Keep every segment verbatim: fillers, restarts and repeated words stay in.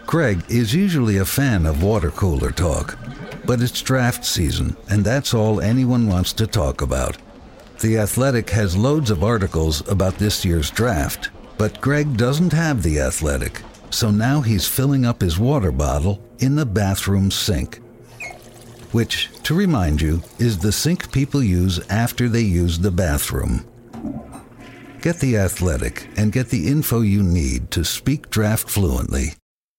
Greg is usually a fan of water cooler talk, but it's draft season, and that's all anyone wants to talk about. The Athletic has loads of articles about this year's draft, but Greg doesn't have The Athletic, so now he's filling up his water bottle in the bathroom sink, which, to remind you, is the sink people use after they use the bathroom. Get The Athletic and get the info you need to speak draft fluently.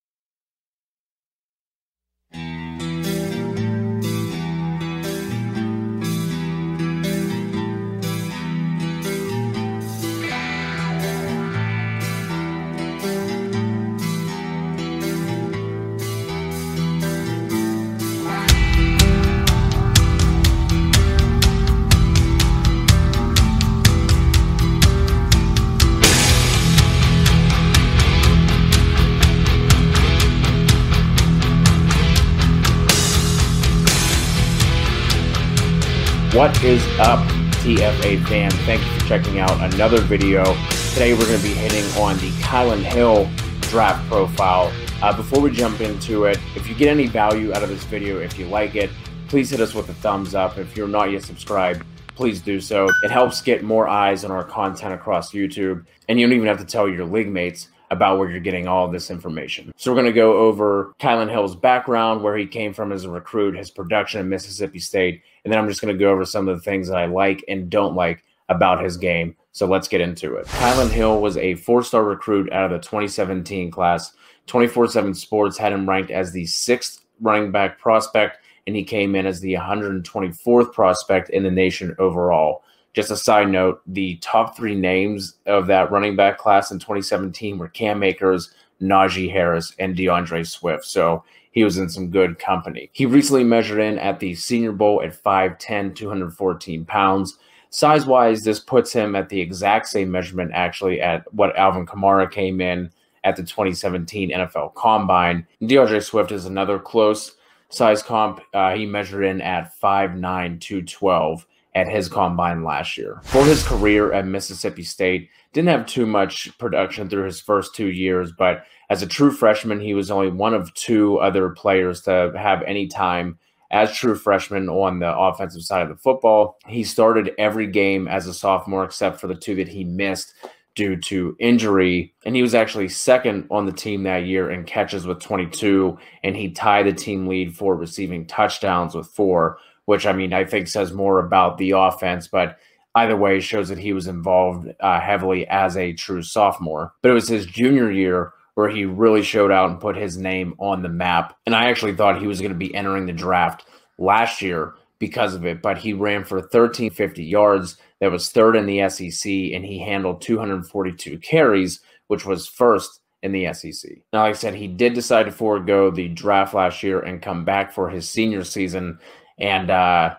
What is up, T F A fam? Thank you for checking out another video. Today we're going to be hitting on the Kylin Hill draft profile. Uh, before we jump into it, if you get any value out of this video, if you like it, please hit us with a thumbs up. If you're not yet subscribed, please do so. It helps get more eyes on our content across YouTube, and you don't even have to tell your league mates about where you're getting all of this information. So we're going to go over Kylin Hill's background, where he came from as a recruit, his production at Mississippi State, and then I'm just going to go over some of the things that I like and don't like about his game. So let's get into it. Kylin Hill was a four-star recruit out of the twenty seventeen class. twenty-four seven Sports had him ranked as the sixth running back prospect, and he came in as the one hundred twenty-fourth prospect in the nation overall. Just a side note, the top three names of that running back class in twenty seventeen were Cam Akers, Najee Harris, and DeAndre Swift. So he was in some good company. He recently measured in at the Senior Bowl at five ten, two hundred fourteen pounds. Size-wise, this puts him at the exact same measurement actually at what Alvin Kamara came in at the twenty seventeen N F L Combine. DeAndre Swift is another close size comp. Uh, he measured in at five nine, two twelve. At his combine last year. For his career at Mississippi State, didn't have too much production through his first two years, but as a true freshman, he was only one of two other players to have any time as true freshman on the offensive side of the football. He started every game as a sophomore except for the two that he missed due to injury, and he was actually second on the team that year in catches with twenty-two, and he tied the team lead for receiving touchdowns with four, which, I mean, I think says more about the offense, but either way shows that he was involved uh, heavily as a true sophomore. But it was his junior year where he really showed out and put his name on the map. And I actually thought he was going to be entering the draft last year because of it, but he ran for thirteen fifty yards. That was third in the S E C, and he handled two hundred forty-two carries, which was first in the S E C. Now, like I said, he did decide to forego the draft last year and come back for his senior season, and uh,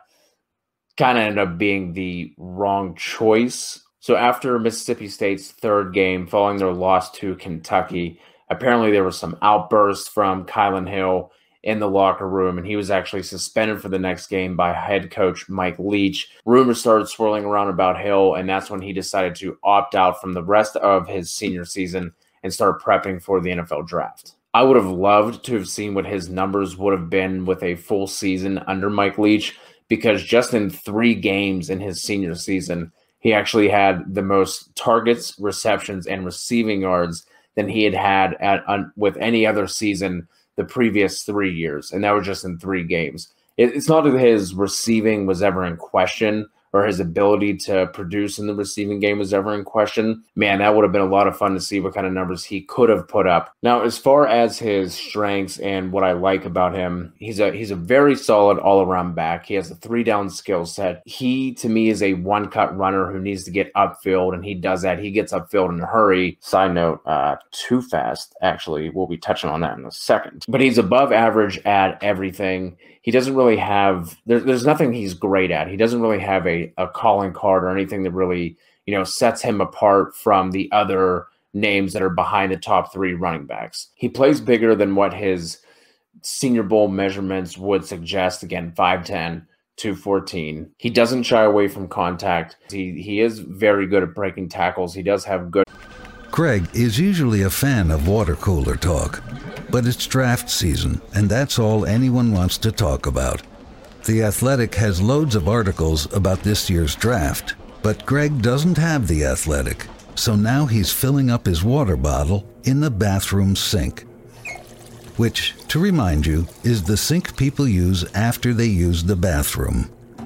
kind of ended up being the wrong choice. So after Mississippi State's third game, following their loss to Kentucky, apparently there was some outbursts from Kylin Hill in the locker room, and he was actually suspended for the next game by head coach Mike Leach. Rumors started swirling around about Hill, and that's when he decided to opt out from the rest of his senior season and start prepping for the N F L draft. I would have loved to have seen what his numbers would have been with a full season under Mike Leach, because just in three games in his senior season, he actually had the most targets, receptions, and receiving yards than he had had at, un, with any other season the previous three years, and that was just in three games. It, it's not that his receiving was ever in question, or his ability to produce in the receiving game was ever in question. Man, that would have been a lot of fun to see what kind of numbers he could have put up. Now, as far as his strengths and what I like about him, he's a he's a very solid all-around back. He has a three-down skill set. He, to me, is a one-cut runner who needs to get upfield, and he does that. He gets upfield in a hurry. Side note, uh, too fast, actually. We'll be touching on that in a second. But he's above average at everything. He doesn't really have there, – there's nothing he's great at. He doesn't really have a, a calling card or anything that really, you know, sets him apart from the other names that are behind the top three running backs. He plays bigger than what his Senior Bowl measurements would suggest. Again, five ten, two fourteen. He doesn't shy away from contact. He, he is very good at breaking tackles. He does have good – Greg is usually a fan of water cooler talk, But it's draft season, and that's all anyone wants to talk about. The Athletic has loads of articles about this year's draft, but Greg doesn't have The Athletic, so now he's filling up his water bottle in the bathroom sink. Which, to remind you, is the sink people use after they use the bathroom.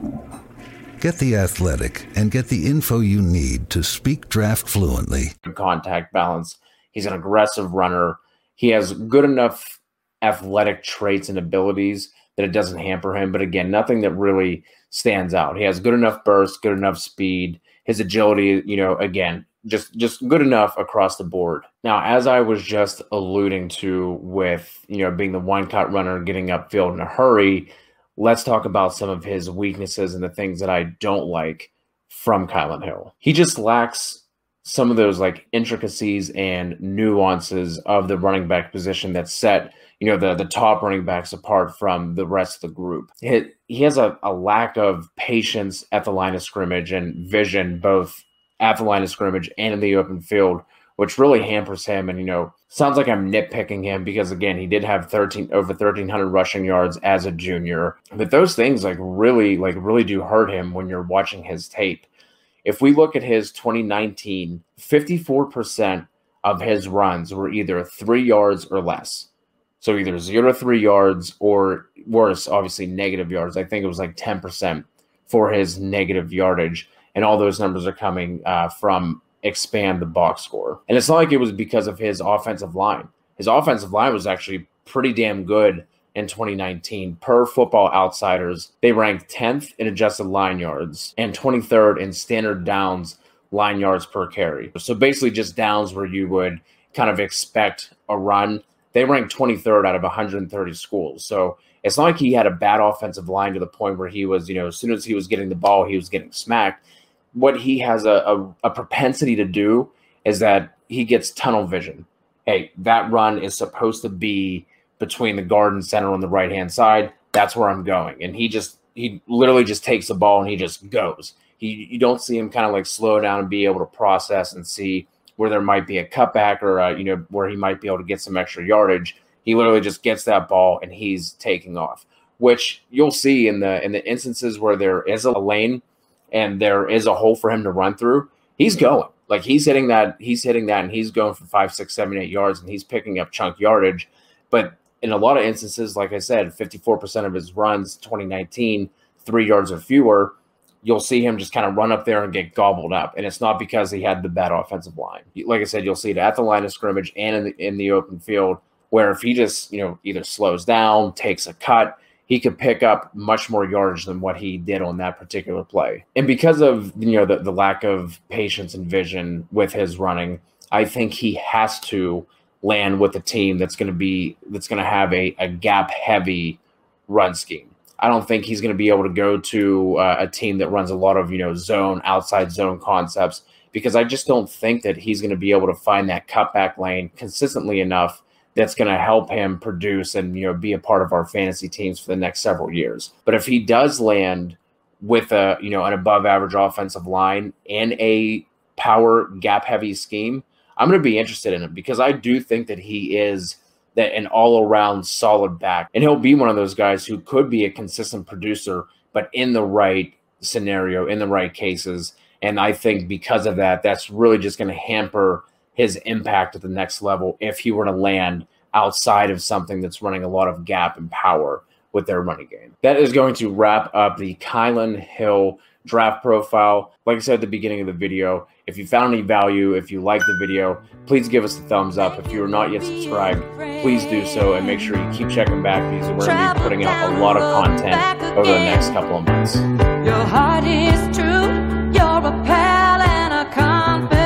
Get The Athletic and get the info you need to speak draft fluently. Contact balance. He's an aggressive runner. He has good enough athletic traits and abilities that it doesn't hamper him. But again, nothing that really stands out. He has good enough burst, good enough speed. His agility, you know, again, just, just good enough across the board. Now, as I was just alluding to with, you know, being the one-cut runner, getting upfield in a hurry, let's talk about some of his weaknesses and the things that I don't like from Kylin Hill. He just lacks some of those like intricacies and nuances of the running back position that set, you know, the, the top running backs apart from the rest of the group. It, he has a, a lack of patience at the line of scrimmage and vision, both at the line of scrimmage and in the open field, which really hampers him. And, you know, sounds like I'm nitpicking him because, again, he did have thirteen over thirteen hundred rushing yards as a junior. But those things like really, like really do hurt him when you're watching his tape. If we look at his twenty nineteen, fifty-four percent of his runs were either three yards or less. So either zero to three yards or worse, obviously negative yards. I think it was like ten percent for his negative yardage. And all those numbers are coming uh, from expand the box score. And it's not like it was because of his offensive line. His offensive line was actually pretty damn good in twenty nineteen. Per Football Outsiders, they ranked tenth in adjusted line yards and twenty-third in standard downs line yards per carry. So basically just downs where you would kind of expect a run. They ranked twenty-third out of one hundred thirty schools. So it's not like he had a bad offensive line to the point where he was, you know, as soon as he was getting the ball, he was getting smacked. What he has a, a, a propensity to do is that he gets tunnel vision. Hey, that run is supposed to be between the guard and center on the right-hand side. That's where I'm going. And he just, he literally just takes the ball and he just goes. He, you don't see him kind of like slow down and be able to process and see where there might be a cutback or, uh, you know, where he might be able to get some extra yardage. He literally just gets that ball and he's taking off, which you'll see in the, in the instances where there is a lane and there is a hole for him to run through. He's going. Like he's hitting that, he's hitting that and he's going for five, six, seven, eight yards and he's picking up chunk yardage. But in a lot of instances, like I said, fifty-four percent of his runs, twenty nineteen, three yards or fewer, you'll see him just kind of run up there and get gobbled up. And it's not because he had the bad offensive line. Like I said, you'll see it at the line of scrimmage and in the, in the open field, where if he just, you know, either slows down, takes a cut, he could pick up much more yardage than what he did on that particular play. And because of, you know, the, the lack of patience and vision with his running, I think he has to land with a team that's going to be, that's going to have a, a gap heavy run scheme. I don't think he's going to be able to go to uh, a team that runs a lot of, you know, zone, outside zone concepts, because I just don't think that he's going to be able to find that cutback lane consistently enough that's going to help him produce and, you know, be a part of our fantasy teams for the next several years. But if he does land with a, you know, an above average offensive line and a power gap heavy scheme, I'm going to be interested in him because I do think that he is that an all around solid back. And he'll be one of those guys who could be a consistent producer, but in the right scenario, in the right cases. And I think because of that, that's really just going to hamper his impact at the next level if he were to land outside of something that's running a lot of gap and power with their running game. That is going to wrap up the Kylin Hill draft profile. Like I said at the beginning of the video, if you found any value, if you liked the video, please give us a thumbs up. If you are not yet subscribed, please do so and make sure you keep checking back because we're going to be putting out a lot of content over the next couple of months. Your heart is true, you're a pal and a confidant.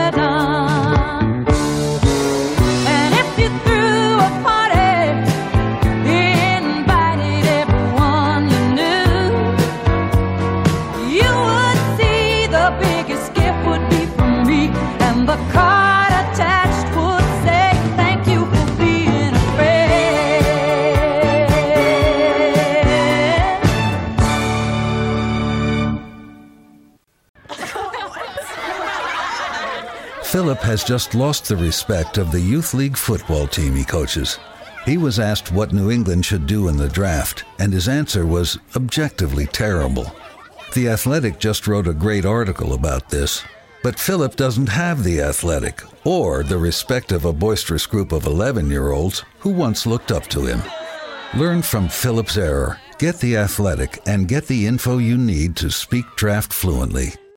Philip has just lost the respect of the youth league football team he coaches. He was asked what New England should do in the draft, and his answer was objectively terrible. The Athletic just wrote a great article about this, but Philip doesn't have The Athletic, or the respect of a boisterous group of eleven-year-olds who once looked up to him. Learn from Philip's error, get The Athletic, and get the info you need to speak draft fluently.